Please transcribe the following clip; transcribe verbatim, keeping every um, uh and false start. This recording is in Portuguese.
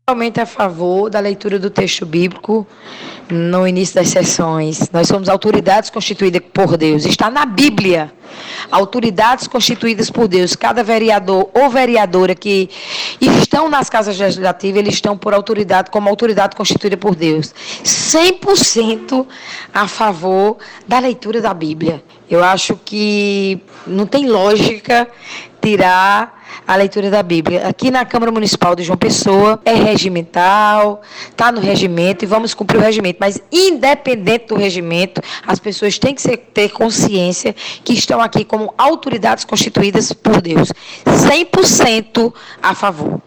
Totalmente a favor da leitura do texto bíblico no início das sessões. Nós somos autoridades constituídas por Deus. Está na Bíblia. Autoridades constituídas por Deus. Cada vereador ou vereadora que estão nas casas legislativas, eles estão por autoridade, como autoridade constituída por Deus. cem por cento a favor da leitura da Bíblia. Eu acho que não tem lógica tirar a leitura da Bíblia. Aqui na Câmara Municipal de João Pessoa é regimental, está no regimento e vamos cumprir o regimento. Mas, independente do regimento, as pessoas têm que ser, ter consciência que estão aqui como autoridades constituídas por Deus. cem por cento a favor.